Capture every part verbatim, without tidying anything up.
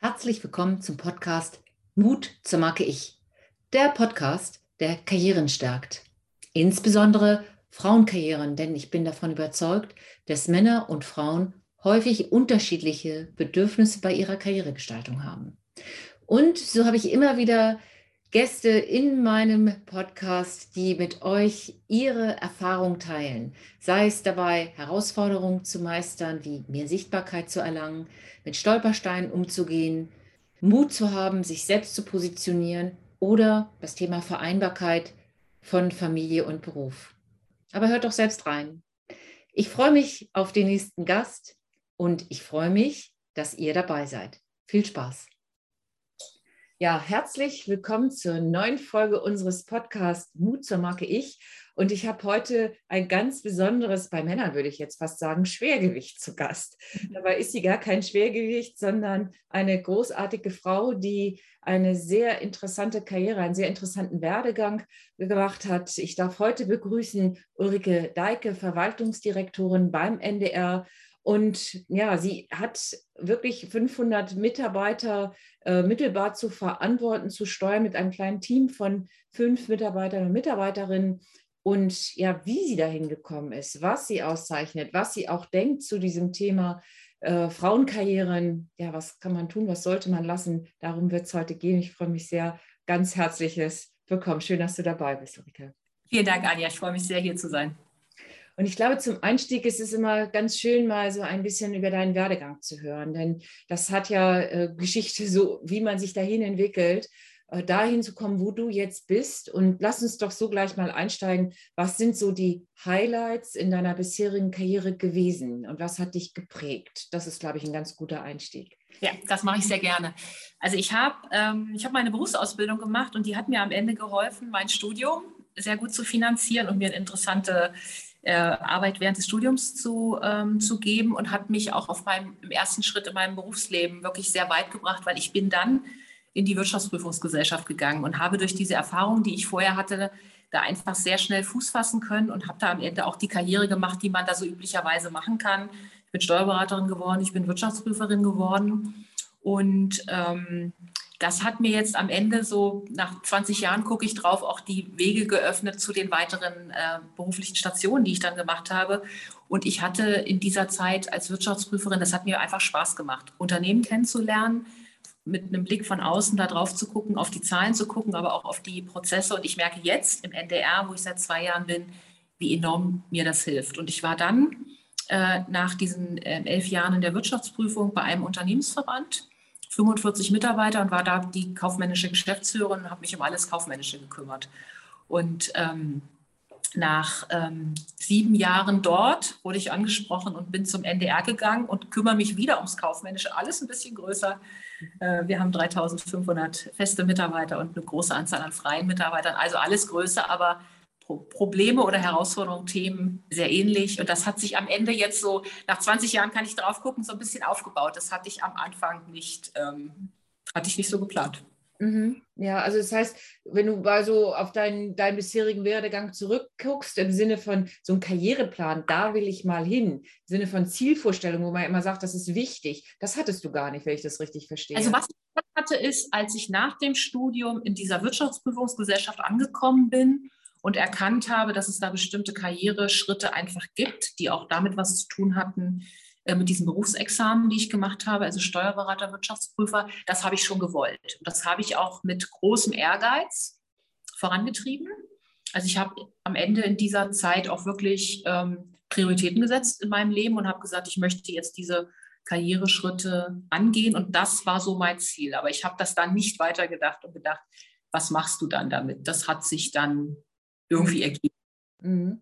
Herzlich willkommen zum Podcast Mut zur Marke Ich. Der Podcast, der Karrieren stärkt. Insbesondere Frauenkarrieren, denn ich bin davon überzeugt, dass Männer und Frauen häufig unterschiedliche Bedürfnisse bei ihrer Karrieregestaltung haben. Und so habe ich immer wieder Gäste in meinem Podcast, die mit euch ihre Erfahrung teilen. Sei es dabei, Herausforderungen zu meistern, wie mehr Sichtbarkeit zu erlangen, mit Stolpersteinen umzugehen, Mut zu haben, sich selbst zu positionieren oder das Thema Vereinbarkeit von Familie und Beruf. Aber hört doch selbst rein. Ich freue mich auf den nächsten Gast und ich freue mich, dass ihr dabei seid. Viel Spaß! Ja, herzlich willkommen zur neuen Folge unseres Podcasts Mut zur Marke Ich. Und ich habe heute ein ganz besonderes, bei Männern würde ich jetzt fast sagen, Schwergewicht zu Gast. Dabei ist sie gar kein Schwergewicht, sondern eine großartige Frau, die eine sehr interessante Karriere, einen sehr interessanten Werdegang gemacht hat. Ich darf heute begrüßen Ulrike Deike, Verwaltungsdirektorin beim N D R. Und ja, sie hat wirklich fünfhundert Mitarbeiter äh, mittelbar zu verantworten, zu steuern mit einem kleinen Team von fünf Mitarbeitern und Mitarbeiterinnen. Und ja, wie sie dahin gekommen ist, was sie auszeichnet, was sie auch denkt zu diesem Thema äh, Frauenkarrieren. Ja, was kann man tun, was sollte man lassen? Darum wird es heute gehen. Ich freue mich sehr. Ganz herzliches Willkommen. Schön, dass du dabei bist, Ulrike. Vielen Dank, Anja. Ich freue mich sehr, hier zu sein. Und ich glaube, zum Einstieg ist es immer ganz schön, mal so ein bisschen über deinen Werdegang zu hören. Denn das hat ja äh, Geschichte, so wie man sich dahin entwickelt, äh, dahin zu kommen, wo du jetzt bist. Und lass uns doch so gleich mal einsteigen. Was sind so die Highlights in deiner bisherigen Karriere gewesen? Und was hat dich geprägt? Das ist, glaube ich, ein ganz guter Einstieg. Ja, das mache ich sehr gerne. Also ich habe ähm, ich hab meine Berufsausbildung gemacht und die hat mir am Ende geholfen, mein Studium sehr gut zu finanzieren und mir eine interessante äh, Arbeit während des Studiums zu, ähm, zu geben und hat mich auch auf meinem, im ersten Schritt in meinem Berufsleben wirklich sehr weit gebracht, weil ich bin dann in die Wirtschaftsprüfungsgesellschaft gegangen und habe durch diese Erfahrung, die ich vorher hatte, da einfach sehr schnell Fuß fassen können und habe da am Ende auch die Karriere gemacht, die man da so üblicherweise machen kann. Ich bin Steuerberaterin geworden, ich bin Wirtschaftsprüferin geworden und ähm, das hat mir jetzt am Ende so, nach zwanzig Jahren gucke ich drauf, auch die Wege geöffnet zu den weiteren äh, beruflichen Stationen, die ich dann gemacht habe. Und ich hatte in dieser Zeit als Wirtschaftsprüferin, das hat mir einfach Spaß gemacht, Unternehmen kennenzulernen, mit einem Blick von außen da drauf zu gucken, auf die Zahlen zu gucken, aber auch auf die Prozesse. Und ich merke jetzt im N D R, wo ich seit zwei Jahren bin, wie enorm mir das hilft. Und ich war dann äh, nach diesen äh, elf Jahren in der Wirtschaftsprüfung bei einem Unternehmensverband, fünfundvierzig Mitarbeiter und war da die kaufmännische Geschäftsführerin und habe mich um alles Kaufmännische gekümmert. Und ähm, nach ähm, sieben Jahren dort wurde ich angesprochen und bin zum N D R gegangen und kümmere mich wieder ums Kaufmännische. Alles ein bisschen größer. Äh, wir haben dreitausendfünfhundert feste Mitarbeiter und eine große Anzahl an freien Mitarbeitern. Also alles größer, aber Pro- Probleme oder Herausforderungen, Themen sehr ähnlich. Und das hat sich am Ende jetzt so, nach zwanzig Jahren kann ich drauf gucken, so ein bisschen aufgebaut. Das hatte ich am Anfang nicht, ähm, hatte ich nicht so geplant. Mhm. Ja, also das heißt, wenn du mal so auf deinen, deinen bisherigen Werdegang zurückguckst, im Sinne von so einem Karriereplan, da will ich mal hin, im Sinne von Zielvorstellung, wo man immer sagt, das ist wichtig, das hattest du gar nicht, wenn ich das richtig verstehe. Also was ich hatte, ist, als ich nach dem Studium in dieser Wirtschaftsprüfungsgesellschaft angekommen bin und erkannt habe, dass es da bestimmte Karriereschritte einfach gibt, die auch damit was zu tun hatten, mit diesen Berufsexamen, die ich gemacht habe, also Steuerberater, Wirtschaftsprüfer, das habe ich schon gewollt. Und das habe ich auch mit großem Ehrgeiz vorangetrieben. Also ich habe am Ende in dieser Zeit auch wirklich ähm, Prioritäten gesetzt in meinem Leben und habe gesagt, ich möchte jetzt diese Karriereschritte angehen. Und das war so mein Ziel. Aber ich habe das dann nicht weitergedacht und gedacht, was machst du dann damit? Das hat sich dann irgendwie ergeben. Mhm.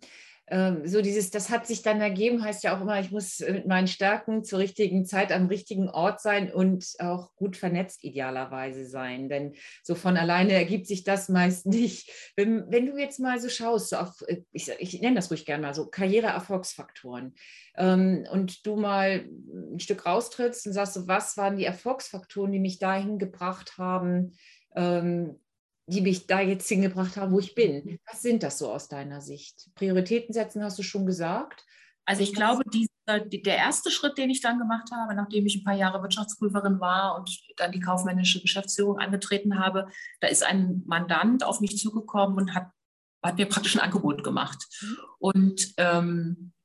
So dieses, das hat sich dann ergeben, heißt ja auch immer, ich muss mit meinen Stärken zur richtigen Zeit am richtigen Ort sein und auch gut vernetzt idealerweise sein, denn so von alleine ergibt sich das meist nicht. Wenn, wenn du jetzt mal so schaust, so auf, ich, ich nenne das ruhig gerne mal so, Karriereerfolgsfaktoren ähm, und du mal ein Stück raustrittst und sagst, so, was waren die Erfolgsfaktoren, die mich dahin gebracht haben, ähm, die mich da jetzt hingebracht haben, wo ich bin. Was sind das so aus deiner Sicht? Prioritäten setzen, hast du schon gesagt? Also ich glaube, diese der erste Schritt, den ich dann gemacht habe, nachdem ich ein paar Jahre Wirtschaftsprüferin war und dann die kaufmännische Geschäftsführung angetreten habe, da ist ein Mandant auf mich zugekommen und hat, hat mir praktisch ein Angebot gemacht. Mhm. Und ähm,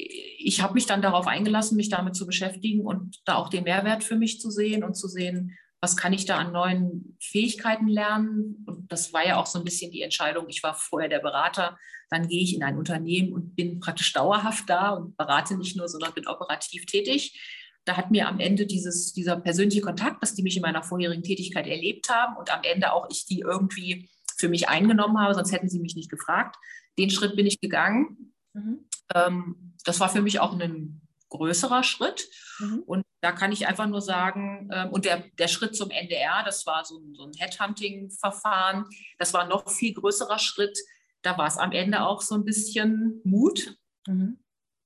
ich habe mich dann darauf eingelassen, mich damit zu beschäftigen und da auch den Mehrwert für mich zu sehen und zu sehen, was kann ich da an neuen Fähigkeiten lernen. Und das war ja auch so ein bisschen die Entscheidung. Ich war vorher der Berater, dann gehe ich in ein Unternehmen und bin praktisch dauerhaft da und berate nicht nur, sondern bin operativ tätig. Da hat mir am Ende dieses, dieser persönliche Kontakt, dass die mich in meiner vorherigen Tätigkeit erlebt haben und am Ende auch ich die irgendwie für mich eingenommen habe, sonst hätten sie mich nicht gefragt. Den Schritt bin ich gegangen. Mhm. Ähm, das war für mich auch ein größerer Schritt. Mhm. Und da kann ich einfach nur sagen, ähm, und der, der Schritt zum N D R, das war so ein, so ein Headhunting-Verfahren, das war ein noch viel größerer Schritt. Da war es am Ende auch so ein bisschen Mut mhm.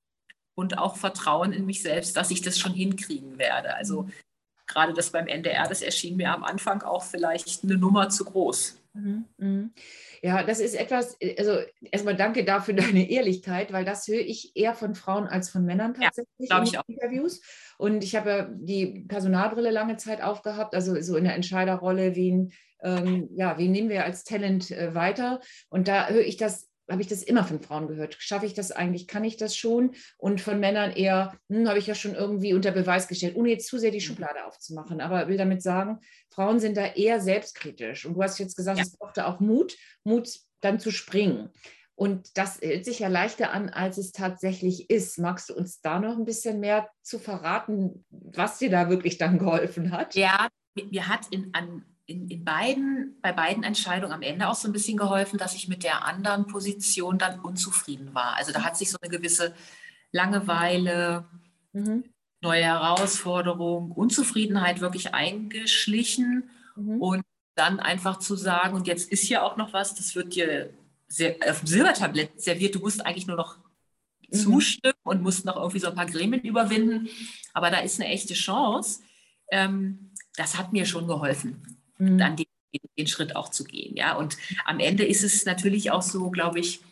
und auch Vertrauen in mich selbst, dass ich das schon hinkriegen werde. Also mhm. gerade das beim N D R, das erschien mir am Anfang auch vielleicht eine Nummer zu groß. Mhm. Ja, das ist etwas, also erstmal danke dafür deine Ehrlichkeit, weil das höre ich eher von Frauen als von Männern tatsächlich ja, in ich den auch. Interviews. Und ich habe ja die Personalbrille lange Zeit aufgehabt, also so in der Entscheiderrolle, wen, ähm, ja, wen nehmen wir als Talent äh, weiter? Und da höre ich das, habe ich das immer von Frauen gehört. Schaffe ich das eigentlich? Kann ich das schon? Und von Männern eher, hm, habe ich ja schon irgendwie unter Beweis gestellt, ohne jetzt zu sehr die Schublade aufzumachen. Aber will damit sagen, Frauen sind da eher selbstkritisch. Und du hast jetzt gesagt, ja. Es brauchte auch Mut, Mut dann zu springen. Und das hält sich ja leichter an, als es tatsächlich ist. Magst du uns da noch ein bisschen mehr zu verraten, was dir da wirklich dann geholfen hat? Ja, mir hat in, an, in, in beiden, bei beiden Entscheidungen am Ende auch so ein bisschen geholfen, dass ich mit der anderen Position dann unzufrieden war. Also da hat sich so eine gewisse Langeweile, mhm. neue Herausforderung, Unzufriedenheit wirklich eingeschlichen mhm. und dann einfach zu sagen, und jetzt ist hier auch noch was, das wird dir sehr, auf dem Silbertablett serviert, du musst eigentlich nur noch mhm. zustimmen und musst noch irgendwie so ein paar Gremien überwinden, aber da ist eine echte Chance. Ähm, das hat mir schon geholfen, mhm. dann den, den Schritt auch zu gehen. Ja? Und am Ende ist es natürlich auch so, glaube ich,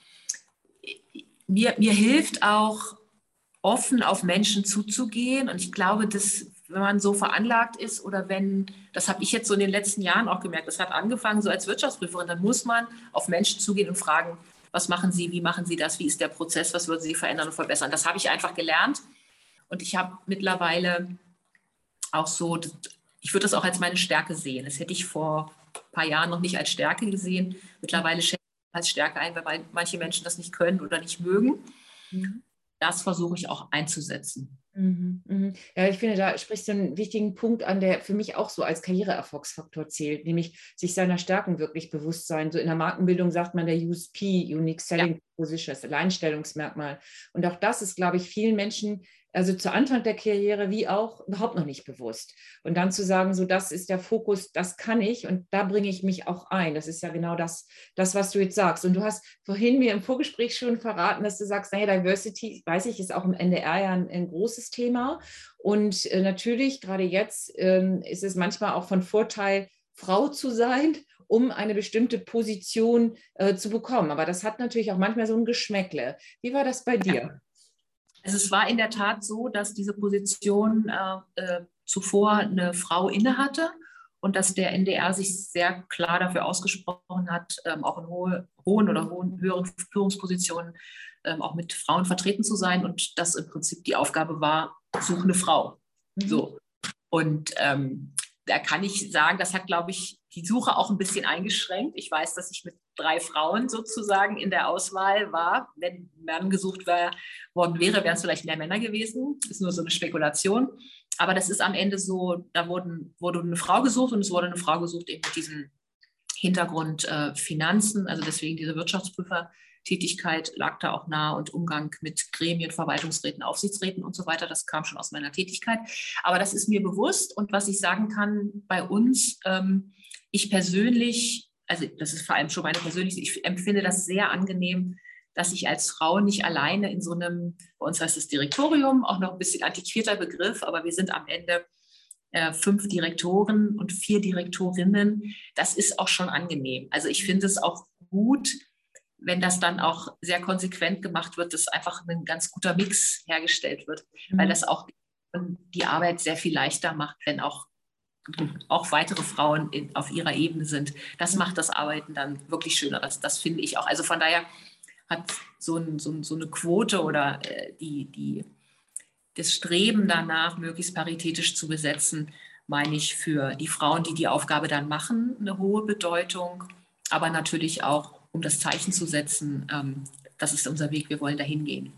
mir, mir hilft auch, offen auf Menschen zuzugehen. Und ich glaube, dass, wenn man so veranlagt ist oder wenn, das habe ich jetzt so in den letzten Jahren auch gemerkt, das hat angefangen so als Wirtschaftsprüferin, dann muss man auf Menschen zugehen und fragen, was machen Sie, wie machen Sie das, wie ist der Prozess, was würden Sie verändern und verbessern. Das habe ich einfach gelernt und ich habe mittlerweile auch so, ich würde das auch als meine Stärke sehen. Das hätte ich vor ein paar Jahren noch nicht als Stärke gesehen. Mittlerweile schätze ich als Stärke ein, weil manche Menschen das nicht können oder nicht mögen. Mhm. Das versuche ich auch einzusetzen. Mhm, mhm. Ja, ich finde, da sprichst du einen wichtigen Punkt an, der für mich auch so als Karriereerfolgsfaktor zählt, nämlich sich seiner Stärken wirklich bewusst sein. So in der Markenbildung sagt man der U S P, Unique Selling ja. Position, das Alleinstellungsmerkmal. Und auch das ist, glaube ich, vielen Menschen, also zu Anfang der Karriere wie auch, überhaupt noch nicht bewusst. Und dann zu sagen, so das ist der Fokus, das kann ich und da bringe ich mich auch ein. Das ist ja genau das, das, was du jetzt sagst. Und du hast vorhin mir im Vorgespräch schon verraten, dass du sagst, naja, Diversity, weiß ich, ist auch im N D R ja ein, ein großes Thema. Und äh, natürlich, gerade jetzt, ähm, ist es manchmal auch von Vorteil, Frau zu sein, um eine bestimmte Position äh, zu bekommen. Aber das hat natürlich auch manchmal so ein Geschmäckle. Wie war das bei dir? Ja. Also es war in der Tat so, dass diese Position äh, äh, zuvor eine Frau innehatte und dass der N D R sich sehr klar dafür ausgesprochen hat, ähm, auch in hohe, hohen oder hohen, höheren Führungspositionen ähm, auch mit Frauen vertreten zu sein und dass im Prinzip die Aufgabe war, suche eine Frau. Mhm. So. Und ähm, da kann ich sagen, das hat, glaube ich, die Suche auch ein bisschen eingeschränkt. Ich weiß, dass ich mit drei Frauen sozusagen in der Auswahl war. Wenn Mann gesucht wär, worden wäre, wären es vielleicht mehr Männer gewesen. Das ist nur so eine Spekulation. Aber das ist am Ende so, da wurden, wurde eine Frau gesucht und es wurde eine Frau gesucht eben mit diesem Hintergrund äh, Finanzen, also deswegen diese Wirtschaftsprüfertätigkeit lag da auch nahe und Umgang mit Gremien, Verwaltungsräten, Aufsichtsräten und so weiter. Das kam schon aus meiner Tätigkeit. Aber das ist mir bewusst und was ich sagen kann bei uns, ähm, ich persönlich, also das ist vor allem schon meine persönliche, ich empfinde das sehr angenehm, dass ich als Frau nicht alleine in so einem, bei uns heißt das Direktorium, auch noch ein bisschen antiquierter Begriff, aber wir sind am Ende äh, fünf Direktoren und vier Direktorinnen. Das ist auch schon angenehm. Also ich finde es auch gut, wenn das dann auch sehr konsequent gemacht wird, dass einfach ein ganz guter Mix hergestellt wird, mhm. weil das auch die Arbeit sehr viel leichter macht, wenn auch, auch weitere Frauen in, auf ihrer Ebene sind. Das macht das Arbeiten dann wirklich schöner. Das, das finde ich auch. Also von daher hat so, ein, so, ein, so eine Quote oder äh, die, die, das Streben danach, möglichst paritätisch zu besetzen, meine ich, für die Frauen, die die Aufgabe dann machen, eine hohe Bedeutung, aber natürlich auch, um das Zeichen zu setzen, ähm, das ist unser Weg, wir wollen dahin gehen.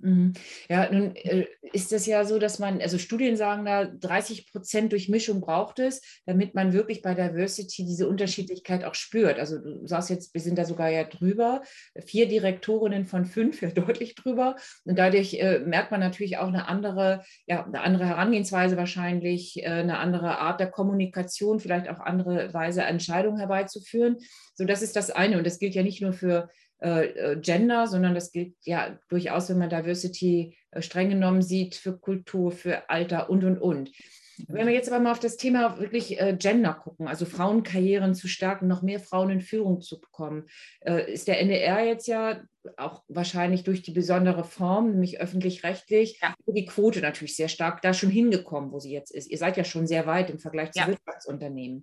Ja, nun äh, ist es ja so, dass man, also Studien sagen da, dreißig Prozent Durchmischung braucht es, damit man wirklich bei Diversity diese Unterschiedlichkeit auch spürt. Also du sagst jetzt, wir sind da sogar ja drüber, vier Direktorinnen von fünf, ja deutlich drüber. Und dadurch äh, merkt man natürlich auch eine andere, ja, eine andere Herangehensweise wahrscheinlich, äh, eine andere Art der Kommunikation, vielleicht auch andere Weise, Entscheidungen herbeizuführen. So, das ist das eine. Und das gilt ja nicht nur für Gender, sondern das gilt ja durchaus, wenn man Diversity äh, streng genommen sieht, für Kultur, für Alter und, und, und. Wenn wir jetzt aber mal auf das Thema wirklich äh, Gender gucken, also Frauenkarrieren zu stärken, noch mehr Frauen in Führung zu bekommen, äh, ist der N D R jetzt ja auch wahrscheinlich durch die besondere Form, nämlich öffentlich-rechtlich, ja. die Quote natürlich sehr stark da schon hingekommen, wo sie jetzt ist. Ihr seid ja schon sehr weit im Vergleich zu ja. Wirtschaftsunternehmen.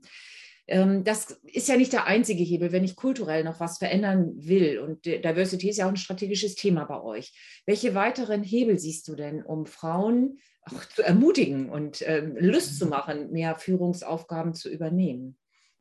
Das ist ja nicht der einzige Hebel, wenn ich kulturell noch was verändern will. Und Diversity ist ja auch ein strategisches Thema bei euch. Welche weiteren Hebel siehst du denn, um Frauen auch zu ermutigen und äh, Lust zu machen, mehr Führungsaufgaben zu übernehmen?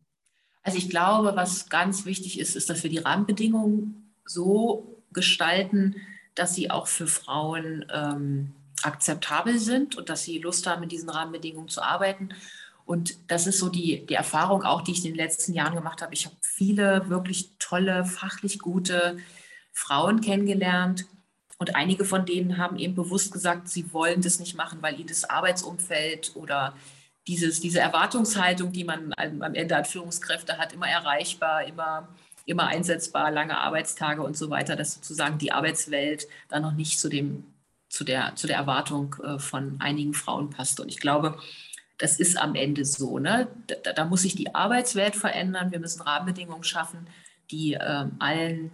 Also ich glaube, was ganz wichtig ist, ist, dass wir die Rahmenbedingungen so gestalten, dass sie auch für Frauen ähm, akzeptabel sind und dass sie Lust haben, in diesen Rahmenbedingungen zu arbeiten. Und das ist so die, die Erfahrung auch, die ich in den letzten Jahren gemacht habe. Ich habe viele wirklich tolle, fachlich gute Frauen kennengelernt. Und einige von denen haben eben bewusst gesagt, sie wollen das nicht machen, weil ihnen das Arbeitsumfeld oder dieses, diese Erwartungshaltung, die man am Ende an Führungskräfte hat, immer erreichbar, immer, immer einsetzbar, lange Arbeitstage und so weiter, dass sozusagen die Arbeitswelt dann noch nicht zu, dem, zu, der, zu der Erwartung von einigen Frauen passt. Und ich glaube, das ist am Ende so. Ne? Da, da muss sich die Arbeitswelt verändern. Wir müssen Rahmenbedingungen schaffen, die ähm, allen,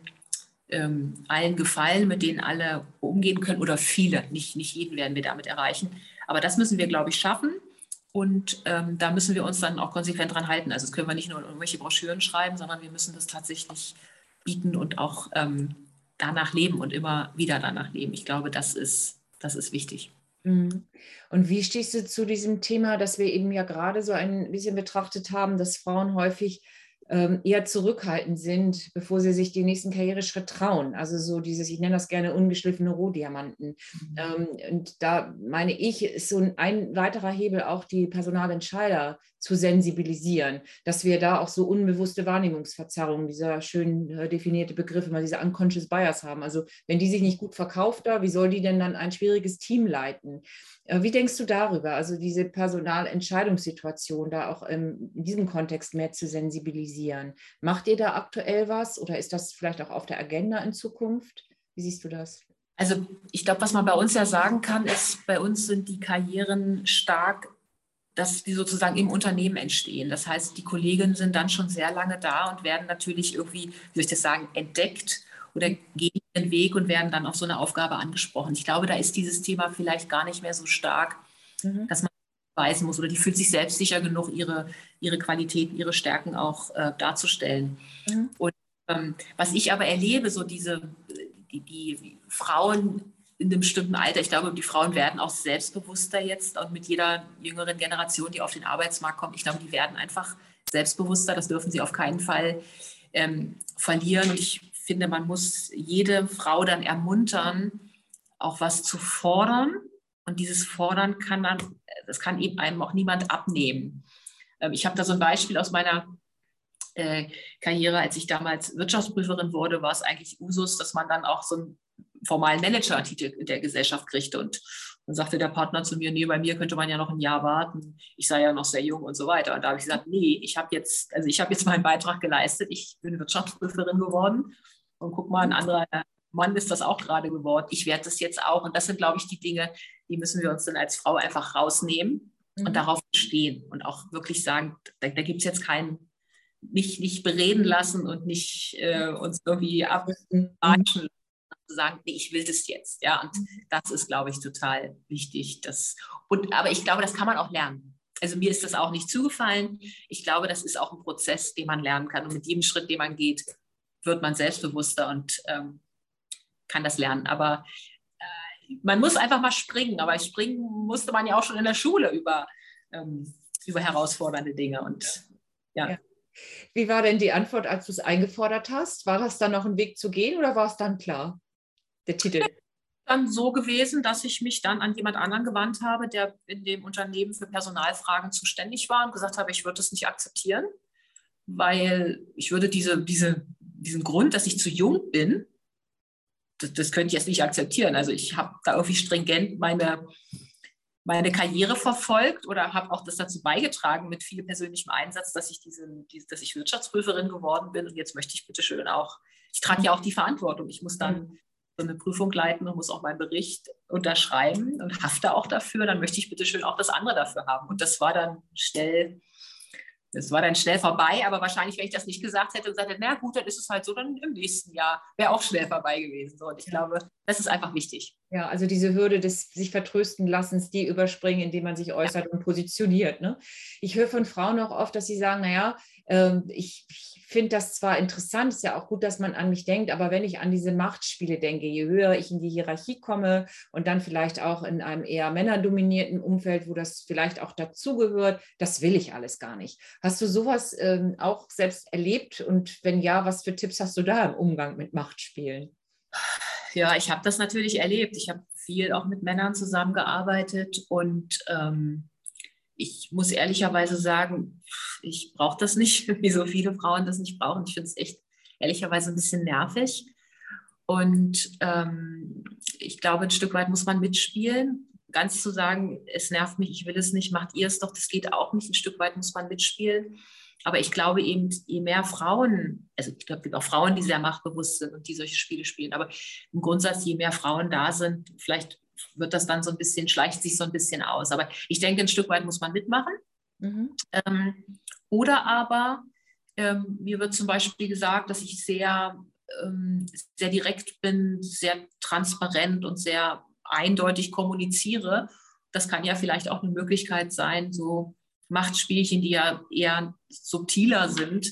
ähm, allen gefallen, mit denen alle umgehen können oder viele. Nicht, nicht jeden werden wir damit erreichen. Aber das müssen wir, glaube ich, schaffen. Und ähm, da müssen wir uns dann auch konsequent dran halten. Also das können wir nicht nur in irgendwelche Broschüren schreiben, sondern wir müssen das tatsächlich bieten und auch ähm, danach leben und immer wieder danach leben. Ich glaube, das ist, das ist wichtig. Und wie stehst du zu diesem Thema, das wir eben ja gerade so ein bisschen betrachtet haben, dass Frauen häufig ähm, eher zurückhaltend sind, bevor sie sich den nächsten Karriereschritt trauen? Also so dieses, ich nenne das gerne ungeschliffene Rohdiamanten. Mhm. Ähm, und da meine ich, ist so ein, ein weiterer Hebel auch die Personalentscheider zu sensibilisieren, dass wir da auch so unbewusste Wahrnehmungsverzerrungen, dieser schön äh, definierte Begriff, immer diese unconscious bias haben. Also wenn die sich nicht gut verkauft da, wie soll die denn dann ein schwieriges Team leiten? Äh, wie denkst du darüber, also diese Personalentscheidungssituation da auch ähm, in diesem Kontext mehr zu sensibilisieren? Macht ihr da aktuell was oder ist das vielleicht auch auf der Agenda in Zukunft? Wie siehst du das? Also ich glaube, was man bei uns ja sagen kann, ist, bei uns sind die Karrieren stark, dass die sozusagen im Unternehmen entstehen. Das heißt, die Kolleginnen sind dann schon sehr lange da und werden natürlich irgendwie, wie soll ich das sagen, entdeckt oder gehen den Weg und werden dann auf so eine Aufgabe angesprochen. Ich glaube, da ist dieses Thema vielleicht gar nicht mehr so stark, mhm. dass man beweisen muss oder die fühlt sich selbstsicher genug, ihre, ihre Qualitäten, ihre Stärken auch äh, darzustellen. Mhm. Und ähm, was ich aber erlebe, so diese, die, die Frauen in einem bestimmten Alter, ich glaube, die Frauen werden auch selbstbewusster jetzt und mit jeder jüngeren Generation, die auf den Arbeitsmarkt kommt, ich glaube, die werden einfach selbstbewusster, das dürfen sie auf keinen Fall ähm, verlieren. Und ich finde, man muss jede Frau dann ermuntern, auch was zu fordern. Und dieses Fordern kann dann, das kann eben einem auch niemand abnehmen. Ähm, ich habe da so ein Beispiel aus meiner äh, Karriere, als ich damals Wirtschaftsprüferin wurde, war es eigentlich Usus, dass man dann auch so einen formalen Manager-Titel in der Gesellschaft kriegte. Und dann sagte der Partner zu mir, nee, bei mir könnte man ja noch ein Jahr warten. Ich sei ja noch sehr jung und so weiter. Und da habe ich gesagt, nee, ich habe jetzt, also ich habe jetzt meinen Beitrag geleistet. Ich bin Wirtschaftsprüferin geworden. Und guck mal, ein anderer Mann ist das auch gerade geworden. Ich werde das jetzt auch. Und das sind, glaube ich, die Dinge, die müssen wir uns dann als Frau einfach rausnehmen und mhm. darauf stehen und auch wirklich sagen, da, da gibt es jetzt keinen nicht, nicht bereden lassen und nicht äh, uns irgendwie abwatschen lassen, zu sagen, nee, ich will das jetzt. Ja, und das ist, glaube ich, total wichtig. Das, und, aber ich glaube, das kann man auch lernen. Also mir ist das auch nicht zugefallen. Ich glaube, das ist auch ein Prozess, den man lernen kann. Und mit jedem Schritt, den man geht, wird man selbstbewusster und ähm, kann das lernen. Aber äh, man muss einfach mal springen. Aber springen musste man ja auch schon in der Schule über, ähm, über herausfordernde Dinge. Und ja. ja. Wie war denn die Antwort, als du es eingefordert hast? War das dann noch ein Weg zu gehen oder war es dann klar, der Titel? Dann so gewesen, dass ich mich dann an jemand anderen gewandt habe, der in dem Unternehmen für Personalfragen zuständig war und gesagt habe, ich würde das nicht akzeptieren, weil ich würde diese, diese, diesen Grund, dass ich zu jung bin, das, das könnte ich jetzt nicht akzeptieren. Also ich habe da irgendwie stringent meine, meine Karriere verfolgt oder habe auch das dazu beigetragen mit viel persönlichem Einsatz, dass ich, diese, diese, dass ich Wirtschaftsprüferin geworden bin und jetzt möchte ich bitte schön auch, ich trage ja auch die Verantwortung, ich muss dann so eine Prüfung leiten und muss auch meinen Bericht unterschreiben und hafte auch dafür, dann möchte ich bitte schön auch das andere dafür haben. Und das war dann schnell, das war dann schnell vorbei, aber wahrscheinlich, wenn ich das nicht gesagt hätte und gesagt hätte, na gut, dann ist es halt so, dann im nächsten Jahr wäre auch schnell vorbei gewesen. So, und ich glaube, das ist einfach wichtig. Ja, also diese Hürde des sich vertrösten Lassens, die überspringen, indem man sich äußert ja. und positioniert. Ne? Ich höre von Frauen auch oft, dass sie sagen, naja, äh, ich, ich finde das zwar interessant, ist ja auch gut, dass man an mich denkt, aber wenn ich an diese Machtspiele denke, je höher ich in die Hierarchie komme und dann vielleicht auch in einem eher männerdominierten Umfeld, wo das vielleicht auch dazugehört, das will ich alles gar nicht. Hast du sowas ähm, auch selbst erlebt? Und wenn ja, was für Tipps hast du da im Umgang mit Machtspielen? Ja, ich habe das natürlich erlebt. Ich habe viel auch mit Männern zusammengearbeitet und ähm, ich muss ehrlicherweise sagen, ich brauche das nicht, wie so viele Frauen das nicht brauchen. Ich finde es echt ehrlicherweise ein bisschen nervig. Und ähm, ich glaube, ein Stück weit muss man mitspielen. Ganz zu sagen, es nervt mich, ich will es nicht, macht ihr es doch, das geht auch nicht. Ein Stück weit muss man mitspielen. Aber ich glaube eben, je mehr Frauen, also ich glaube, es gibt auch Frauen, die sehr machtbewusst sind und die solche Spiele spielen, aber im Grundsatz, je mehr Frauen da sind, vielleicht wird das dann so ein bisschen, schleicht sich so ein bisschen aus. Aber ich denke, ein Stück weit muss man mitmachen. Mhm. Ähm, oder aber, ähm, mir wird zum Beispiel gesagt, dass ich sehr, ähm, sehr direkt bin, sehr transparent und sehr eindeutig kommuniziere. Das kann ja vielleicht auch eine Möglichkeit sein, so Machtspielchen, die ja eher subtiler sind,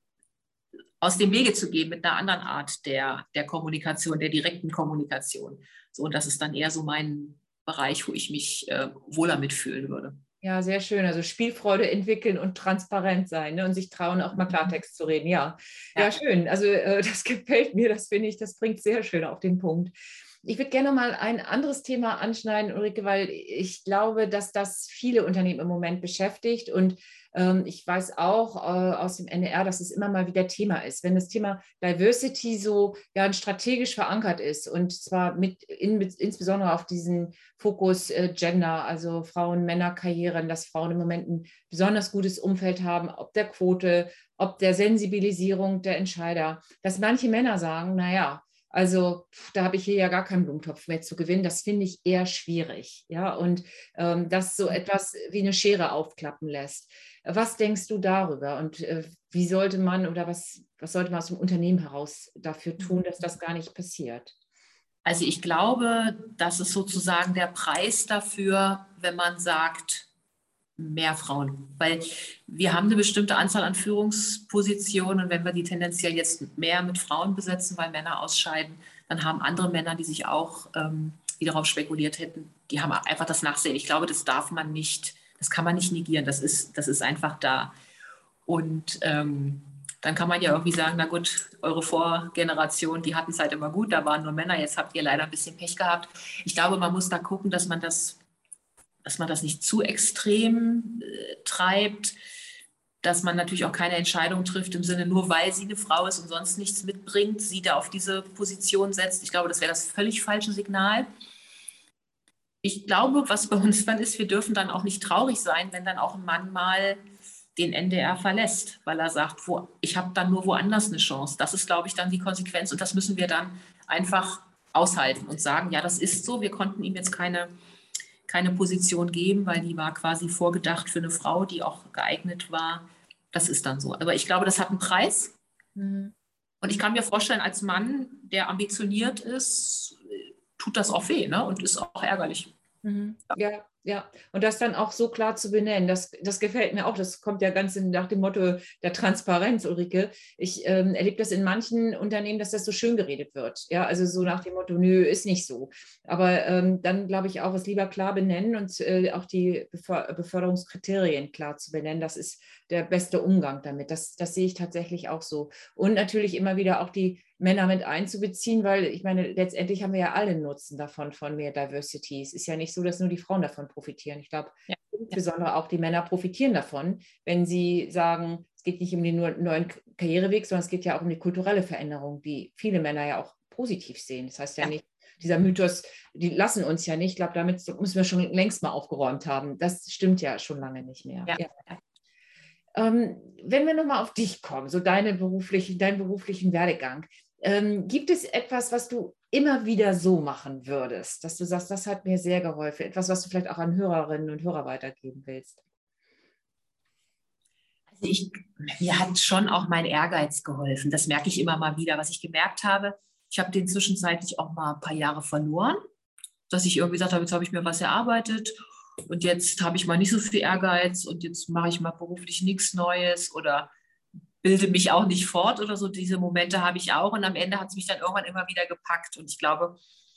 aus dem Wege zu gehen mit einer anderen Art der, der Kommunikation, der direkten Kommunikation. So, und das ist dann eher so mein Bereich, wo ich mich äh, wohler mitfühlen würde. Ja, sehr schön. Also Spielfreude entwickeln und transparent sein, ne? Und sich trauen, auch mal Klartext zu reden. Ja, ja, ja schön. Also äh, das gefällt mir, das finde ich, das bringt sehr schön auf den Punkt. Ich würde gerne mal ein anderes Thema anschneiden, Ulrike, weil ich glaube, dass das viele Unternehmen im Moment beschäftigt. Und ähm, ich weiß auch äh, aus dem N D R, dass es immer mal wieder Thema ist. Wenn das Thema Diversity so ja, strategisch verankert ist und zwar mit in, insbesondere auf diesen Fokus äh, Gender, also Frauen, Männer, Karrieren, dass Frauen im Moment ein besonders gutes Umfeld haben, ob der Quote, ob der Sensibilisierung der Entscheider, dass manche Männer sagen, naja, also da habe ich hier ja gar keinen Blumentopf mehr zu gewinnen. Das finde ich eher schwierig. Ja, und ähm, das so etwas wie eine Schere aufklappen lässt. Was denkst du darüber? Und äh, wie sollte man oder was, was sollte man aus dem Unternehmen heraus dafür tun, dass das gar nicht passiert? Also ich glaube, das ist sozusagen der Preis dafür, wenn man sagt, mehr Frauen, weil wir haben eine bestimmte Anzahl an Führungspositionen und wenn wir die tendenziell jetzt mehr mit Frauen besetzen, weil Männer ausscheiden, dann haben andere Männer, die sich auch ähm, die darauf spekuliert hätten, die haben einfach das Nachsehen. Ich glaube, das darf man nicht, das kann man nicht negieren, das ist, das ist einfach da. Und ähm, dann kann man ja irgendwie sagen, na gut, eure Vorgeneration, die hatten es halt immer gut, da waren nur Männer, jetzt habt ihr leider ein bisschen Pech gehabt. Ich glaube, man muss da gucken, dass man das dass man das nicht zu extrem äh, treibt, dass man natürlich auch keine Entscheidung trifft im Sinne, nur weil sie eine Frau ist und sonst nichts mitbringt, sie da auf diese Position setzt. Ich glaube, das wäre das völlig falsche Signal. Ich glaube, was bei uns dann ist, wir dürfen dann auch nicht traurig sein, wenn dann auch ein Mann mal den N D R verlässt, weil er sagt, wo, ich habe dann nur woanders eine Chance. Das ist, glaube ich, dann die Konsequenz und das müssen wir dann einfach aushalten und sagen, ja, das ist so, wir konnten ihm jetzt keine keine Position geben, weil die war quasi vorgedacht für eine Frau, die auch geeignet war, das ist dann so. Aber ich glaube, das hat einen Preis. Mhm. Und ich kann mir vorstellen, als Mann, der ambitioniert ist, tut das auch weh, ne? Und ist auch ärgerlich. Mhm. Ja, ja. Und das dann auch so klar zu benennen, das, das gefällt mir auch. Das kommt ja ganz nach dem Motto der Transparenz, Ulrike. Ich ähm, erlebe das in manchen Unternehmen, dass das so schön geredet wird. Ja, also so nach dem Motto, nö, ist nicht so. Aber ähm, dann glaube ich auch, es lieber klar benennen und äh, auch die Beför Beförderungskriterien klar zu benennen. Das ist der beste Umgang damit. Das, das sehe ich tatsächlich auch so. Und natürlich immer wieder auch die Männer mit einzubeziehen, weil ich meine, letztendlich haben wir ja alle einen Nutzen davon, von mehr Diversity. Es ist ja nicht so, dass nur die Frauen davon profitieren. Ich glaube, Ja. insbesondere auch die Männer profitieren davon, wenn sie sagen, es geht nicht um den neuen Karriereweg, sondern es geht ja auch um die kulturelle Veränderung, die viele Männer ja auch positiv sehen. Das heißt ja, ja. nicht, dieser Mythos, die lassen uns ja nicht. Ich glaube, damit müssen wir schon längst mal aufgeräumt haben. Das stimmt ja schon lange nicht mehr. Ja. Ja. Ähm, wenn wir nochmal auf dich kommen, so deine beruflichen, deinen beruflichen Werdegang, ähm, gibt es etwas, was du immer wieder so machen würdest, dass du sagst, das hat mir sehr geholfen, etwas, was du vielleicht auch an Hörerinnen und Hörer weitergeben willst? Also ich, mir hat schon auch mein Ehrgeiz geholfen. Das merke ich immer mal wieder, was ich gemerkt habe. Ich habe den zwischenzeitlich auch mal ein paar Jahre verloren, dass ich irgendwie gesagt habe, jetzt habe ich mir was erarbeitet und jetzt habe ich mal nicht so viel Ehrgeiz und jetzt mache ich mal beruflich nichts Neues oder bilde mich auch nicht fort oder so. Diese Momente habe ich auch und am Ende hat es mich dann irgendwann immer wieder gepackt und ich glaube,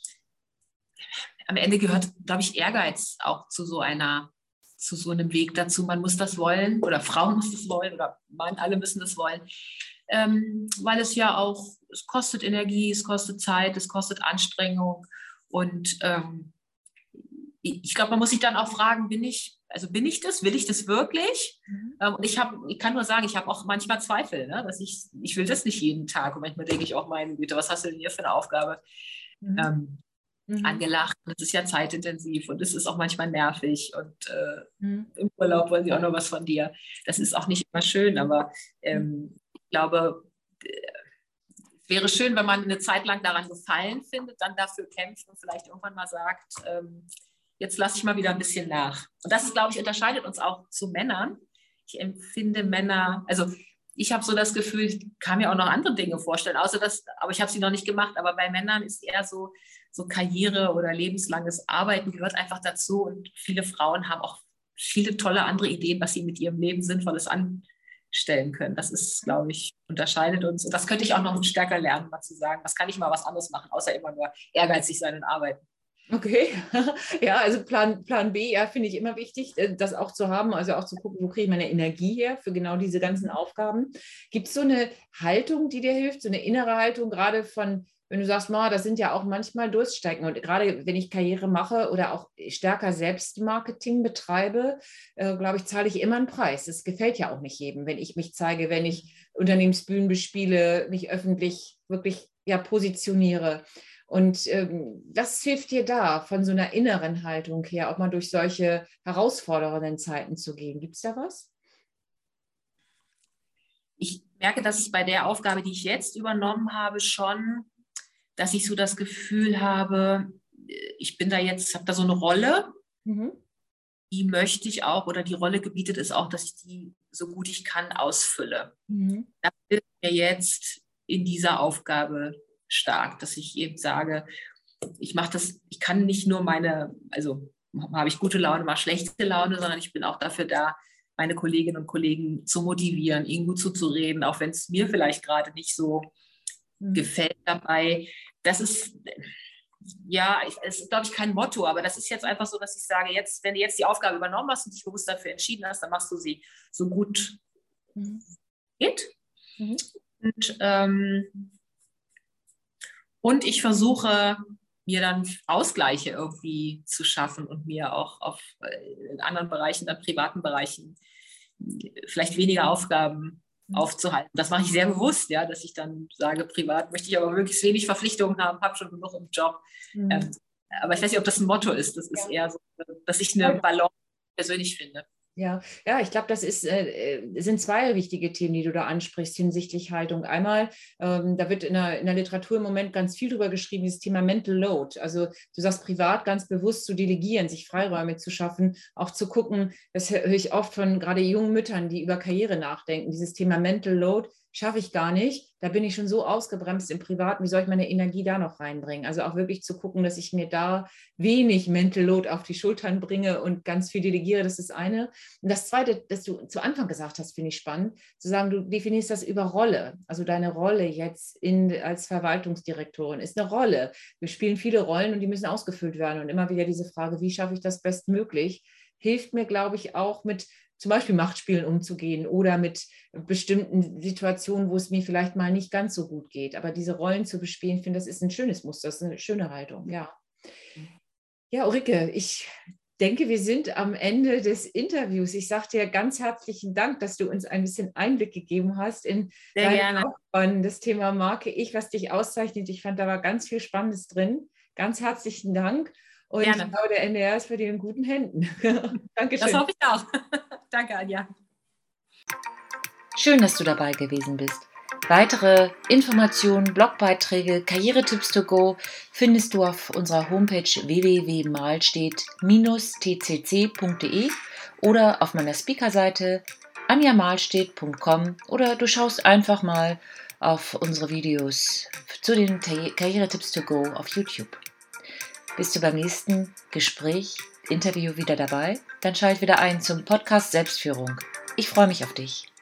am Ende gehört, glaube ich, Ehrgeiz auch zu so einer, zu so einem Weg dazu. Man muss das wollen oder Frauen müssen das wollen oder Mann, alle müssen das wollen, ähm, weil es ja auch, es kostet Energie, es kostet Zeit, es kostet Anstrengung und ähm, ich glaube, man muss sich dann auch fragen, bin ich, also bin ich das, will ich das wirklich? Mhm. Ähm, und ich habe, ich kann nur sagen, ich habe auch manchmal Zweifel, ne? Dass ich, ich will das nicht jeden Tag. Und manchmal denke ich auch, meine Güte, was hast du denn hier für eine Aufgabe mhm. ähm, mhm. angelacht? Das ist ja zeitintensiv und es ist auch manchmal nervig und äh, mhm. im Urlaub wollen sie auch noch was von dir. Das ist auch nicht immer schön, aber ähm, ich glaube, es wäre schön, wenn man eine Zeit lang daran Gefallen findet, dann dafür kämpft und vielleicht irgendwann mal sagt, ähm, jetzt lasse ich mal wieder ein bisschen nach. Und das, glaube ich, unterscheidet uns auch zu Männern. Ich empfinde Männer, also ich habe so das Gefühl, ich kann mir auch noch andere Dinge vorstellen, außer das, aber ich habe sie noch nicht gemacht. Aber bei Männern ist eher so, so Karriere oder lebenslanges Arbeiten gehört einfach dazu. Und viele Frauen haben auch viele tolle andere Ideen, was sie mit ihrem Leben Sinnvolles anstellen können. Das ist, glaube ich, unterscheidet uns. Und das könnte ich auch noch stärker lernen, mal zu sagen, was kann ich mal was anderes machen, außer immer nur ehrgeizig sein und arbeiten. Okay, ja, also Plan, Plan B, ja, finde ich immer wichtig, das auch zu haben, also auch zu gucken, wo kriege ich meine Energie her für genau diese ganzen Aufgaben. Gibt es so eine Haltung, die dir hilft, so eine innere Haltung, gerade von, wenn du sagst, ma, das sind ja auch manchmal Durststrecken und gerade wenn ich Karriere mache oder auch stärker Selbstmarketing betreibe, äh, glaube ich, zahle ich immer einen Preis. Das gefällt ja auch nicht jedem, wenn ich mich zeige, wenn ich Unternehmensbühnen bespiele, mich öffentlich wirklich ja, positioniere. Und ähm, was hilft dir da, von so einer inneren Haltung her, auch mal durch solche herausfordernden Zeiten zu gehen? Gibt es da was? Ich merke, dass ich bei der Aufgabe, die ich jetzt übernommen habe, schon, dass ich so das Gefühl habe, ich bin da jetzt, habe da so eine Rolle, mhm. die möchte ich auch, oder die Rolle gebietet es auch, dass ich die so gut ich kann ausfülle. Mhm. Das hilft mir jetzt in dieser Aufgabe stark, dass ich eben sage, ich mache das, ich kann nicht nur meine, also habe ich gute Laune, mal schlechte Laune, sondern ich bin auch dafür da, meine Kolleginnen und Kollegen zu motivieren, ihnen gut zuzureden, auch wenn es mir vielleicht gerade nicht so mhm. gefällt dabei. Das ist, ja, es ist, glaube ich, kein Motto, aber das ist jetzt einfach so, dass ich sage, jetzt, wenn du jetzt die Aufgabe übernommen hast und dich bewusst dafür entschieden hast, dann machst du sie so gut mhm. geht. Mhm. Und ähm, Und ich versuche, mir dann Ausgleiche irgendwie zu schaffen und mir auch auf, in anderen Bereichen, in privaten Bereichen, vielleicht weniger Aufgaben mhm. aufzuhalten. Das mache ich sehr bewusst, ja, dass ich dann sage, privat möchte ich aber möglichst wenig Verpflichtungen haben, habe schon genug im Job. Mhm. Ähm, aber ich weiß nicht, ob das ein Motto ist. Das ist ja. eher so, dass ich eine Balance persönlich finde. Ja, ja, ich glaube, das ist, äh, sind zwei wichtige Themen, die du da ansprichst hinsichtlich Haltung. Einmal, ähm, da wird in der, in der Literatur im Moment ganz viel drüber geschrieben, dieses Thema Mental Load. Also du sagst privat ganz bewusst zu delegieren, sich Freiräume zu schaffen, auch zu gucken, das höre ich oft von gerade jungen Müttern, die über Karriere nachdenken, dieses Thema Mental Load schaffe ich gar nicht. Da bin ich schon so ausgebremst im Privaten, wie soll ich meine Energie da noch reinbringen? Also auch wirklich zu gucken, dass ich mir da wenig Mental Load auf die Schultern bringe und ganz viel delegiere, das ist eine. Und das Zweite, das du zu Anfang gesagt hast, finde ich spannend, zu sagen, du definierst das über Rolle. Also deine Rolle jetzt in, als Verwaltungsdirektorin ist eine Rolle. Wir spielen viele Rollen und die müssen ausgefüllt werden. Und immer wieder diese Frage, wie schaffe ich das bestmöglich, hilft mir, glaube ich, auch mit zum Beispiel Machtspielen umzugehen oder mit bestimmten Situationen, wo es mir vielleicht mal nicht ganz so gut geht. Aber diese Rollen zu bespielen, ich finde, das ist ein schönes Muster, das ist eine schöne Haltung, ja. Ja, Ulrike, ich denke, wir sind am Ende des Interviews. Ich sage dir ganz herzlichen Dank, dass du uns ein bisschen Einblick gegeben hast in Sehr deine gerne. Laufbahn, das Thema Marke Ich, was dich auszeichnet. Ich fand, da war ganz viel Spannendes drin. Ganz herzlichen Dank. Und Gerne. ich glaube, der N D R ist bei dir in guten Händen. Dankeschön. Das hoffe ich auch. Danke, Anja. Schön, dass du dabei gewesen bist. Weitere Informationen, Blogbeiträge, Karrieretipps to go findest du auf unserer Homepage w w w punkt malstedt t c c punkt d e oder auf meiner Speakerseite anja malstedt punkt com oder du schaust einfach mal auf unsere Videos zu den Karrieretipps to go auf YouTube. Bist du beim nächsten Gespräch, Interview wieder dabei? Dann schalt wieder ein zum Podcast Selbstführung. Ich freue mich auf dich.